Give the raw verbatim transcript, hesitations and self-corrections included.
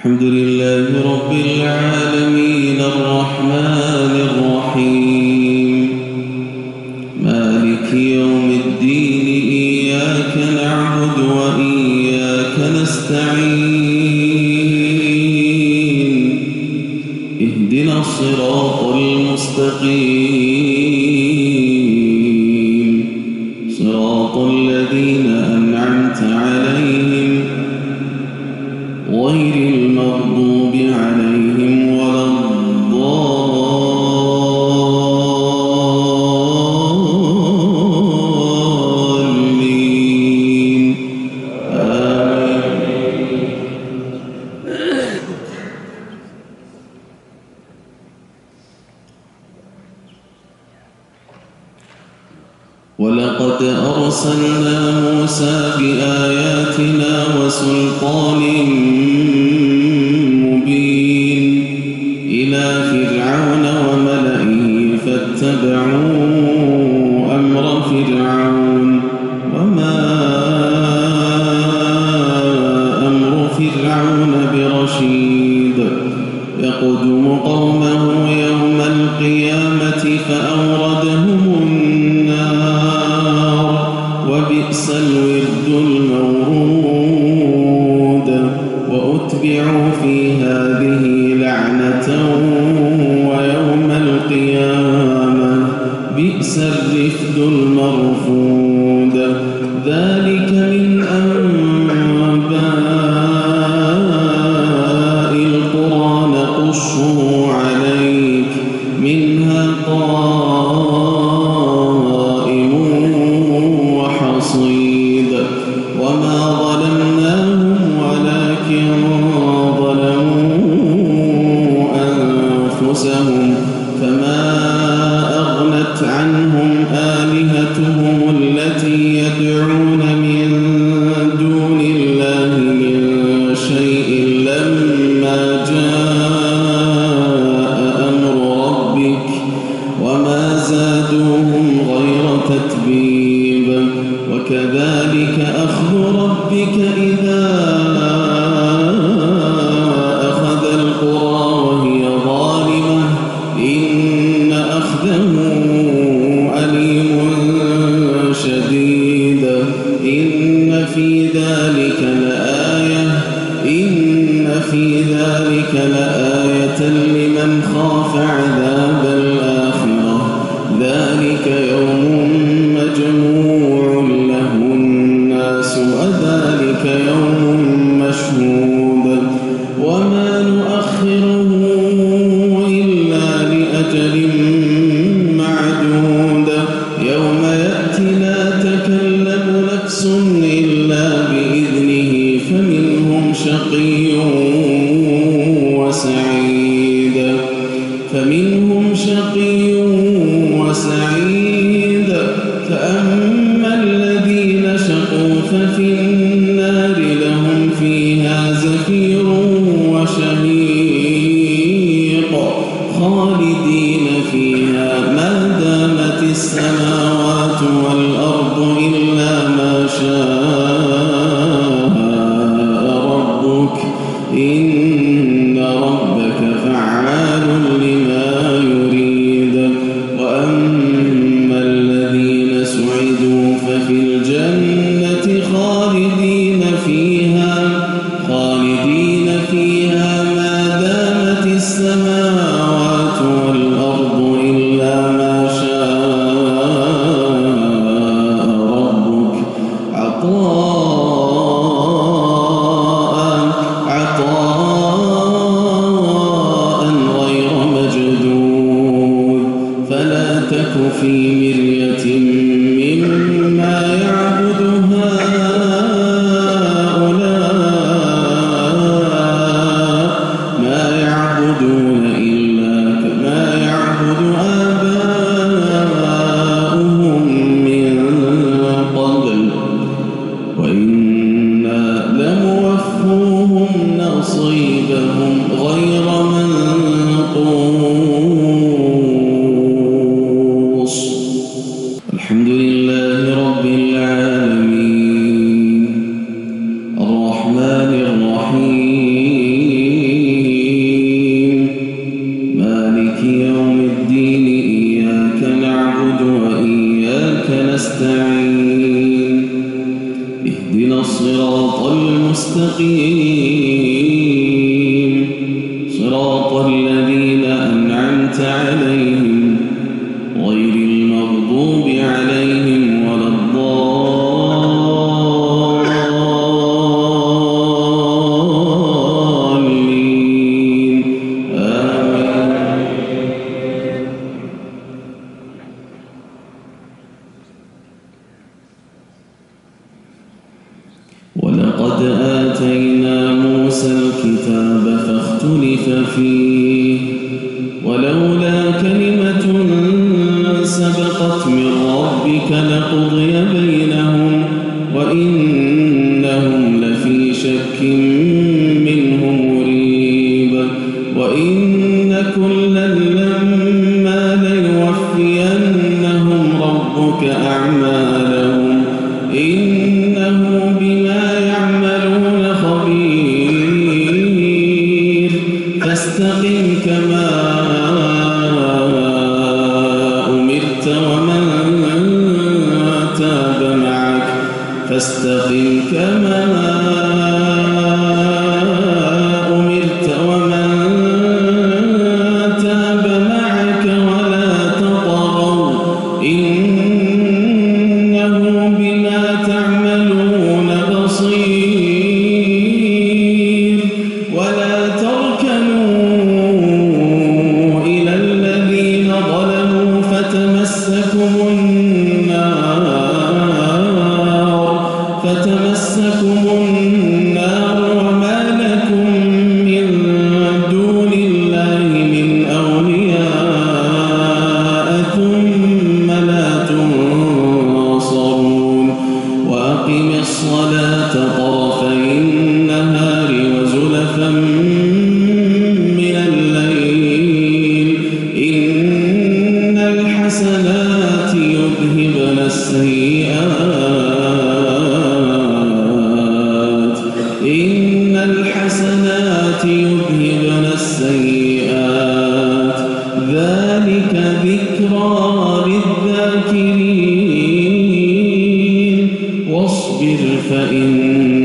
الحمد لله رب العالمين الرحمن الرحيم مالك يوم الدين إياك نعبد وإياك نستعين اهدنا الصراط المستقيم صراط الذين أنعمت عليهم غير المغضوب عليهم ولا الضالين آمين. ولقد أرسلنا موسى بآياتنا وسلطان مبين إلى فرعون وملئه فاتبعوا أمر فرعون وما أمر فرعون برشيد يقدم قومه يوم القيامة فأوردهم النار وبئس الورد المورود وأتبعوا في هذه لعنة ويوم القيامة بئس الرفد المرفود ذلك من أنباء القرى نقصه عليك منها قائم وحصيد وما ظلمناهم ولكن ظلموا أنفسهم فما أغنت عنهم آلهتهم التي يدعون من دون الله من شيء لما جاء أمر ربك وما زادوهم غير تتبيب وكذلك أخذ ربك إذا أخذ القرى وهي ظالمة إن أخذه أليم شديد إن في ذلك لآية إن في ذلك لآية لمن خاف عذاب الآخرة ذلك يوم مجموع له الناس وذلك يوم مشهود وما نؤخره إلا لأجل معدود يوم يأتي لا تكلم نفس إلا بإذنه فمنهم شقي وسعيد فمنهم شقي وسعيد فأما الذين شقوا ففي النار لهم فيها زفير وشهيق خالدين فيها ما دامت السماوات والأرض إلا ما شاء ربك إن ربك فعال لما يريد وأما الذين سعدوا ففي الجنة خالدين فيها خالدين فيها ما دامت السماوات والأرض إلا ما شاء ربك عطاء عطاء غير مجدود فلا تك في مرية مما يعبد هؤلاء ما يعبدون إلا كما يعبد آباؤهم من قبل وإنا لموفوهم نصيبهم غير منقوص الحمد لله رب العالمين الرحمن الرحيم مستقيم صراط الذين أنعمت عليهم غير المغضوب عليهم ولا الضالين آمين. ولقد آتينا موسى الكتاب فاختلف فيه ولولا كلمة سبقت من ربك لقضي بينهم وإنهم لفي شك منه مريب وإن كلا لما ليوفينهم ربك أعمالهم إنه بما يعملون خبير فاستقم كما أمرت ومن تاب معك فاستقم كما أمرت ومن تاب معك ولا تطغوا إنه بما تعملون بصير ولا تركنوا إلى الذين ظلموا فتمسكم النار فتمسكم النار وما لكم من دون الله من أولياء ثم لا تنصرون وأقم الصلاة طرفي النهار وزلفا من الليل إن الحسنات يذهبن السيئات إن الحسنات يذهبن السيئات ذلك ذكرى للذاكرين واصبر فإن